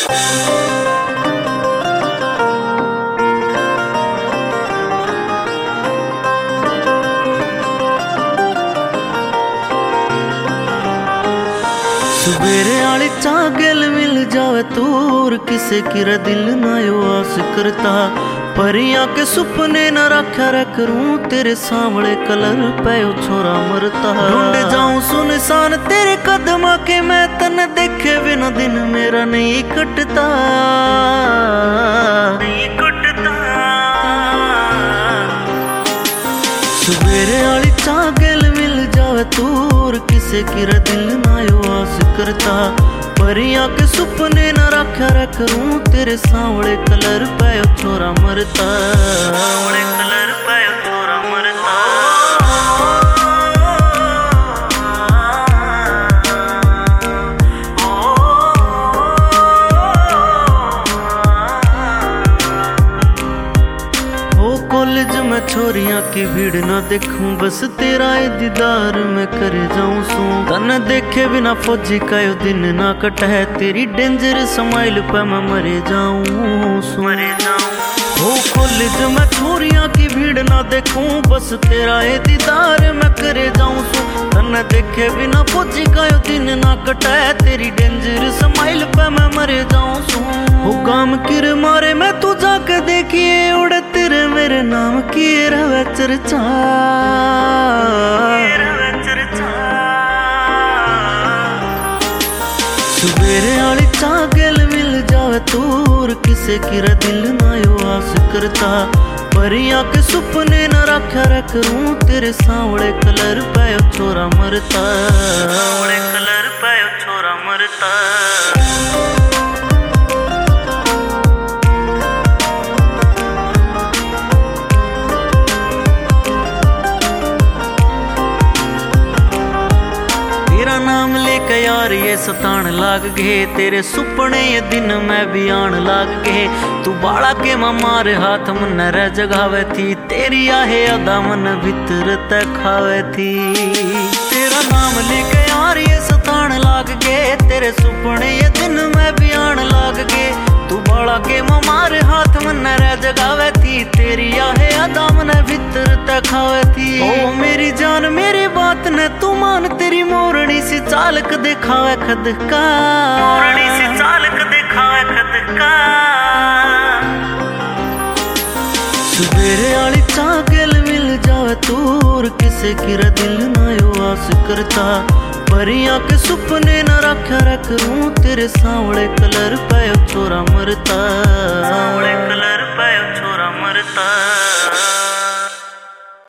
सवेरे आली चाह गल मिल जावे तूर किसे किरा दिल ना यो आस करता परियां के सुपने न रखा रे करूं तेरे सांवले कलर पे ओ छोरा मरता ढूंढ जाऊं सुनसान तेरे कदम के मैं तन देखे बिना दिन मेरा नहीं कटता सवेरे आली चाह गल मिल जावे तूर किसे किरा दिल ना यो आस करता परियां के सुपने न रखा रे करूं तेरे सांवले कलर पे ओ छोरा मरता सांवले कलर पे ओ छोरा मरता कॉलेज में छोरियां की भीड़ ना देखूं बस तेरा दीदार मैं कर जाऊं सू तन देखे बिना फौजी का यो दिन ना कटे तेरी डेंजर स्माइल पे मैं मरे जाऊं हो कॉलेज में छोरियां की भीड़ ना देखूं बस तेरा दीदार मैं करे जाऊं सू तन देखे बिना फौजी का यो दिन ना कटे तेरी डेंजर स्माइल पे मैं मरे जाऊं सू हो काम किर मारे मैं तू जाके देखिए उड़े तेरे मेरे नाम की रवे चर्चा सवेरे आली चाह गल मिल जावे तूर किसे किरा दिल ना यो आस करता परियां के सुपने न रखा रे करूं तेरे सांवले कलर पे ओ छोरा मरता सांवले कलर पे ओ छोरा मरता नाम लेके यार ये सतान लाग गए तेरे सुपने ये दिन मैं भी आन लाग गए तू बाड़ा के मारे हाथ मन रह जगावे थी तेरी आहे अदा मन भीतर तक खावे थी तेरा नाम लेके यार ये सतान लाग गए तेरे सुपने ये दिन मैं भी आन लाग गए तू बाड़ा के मारे हाथ मन रह जगावे थी तेरी आहे अदा मन भीतर तक खावे थी ओ मेरी जान मेरी बात न तू मान तेरी मोरनी सी चालक दिखावे खुद का मोरनी सी चालक दिखावे खुद का सवेरे आली चाह गल मिल जावे तूर किसे किरा दिल ना यो आस करता परियां के सुपने न रखा रे करूं तेरे सांवले कलर पे ओ छोरा मरता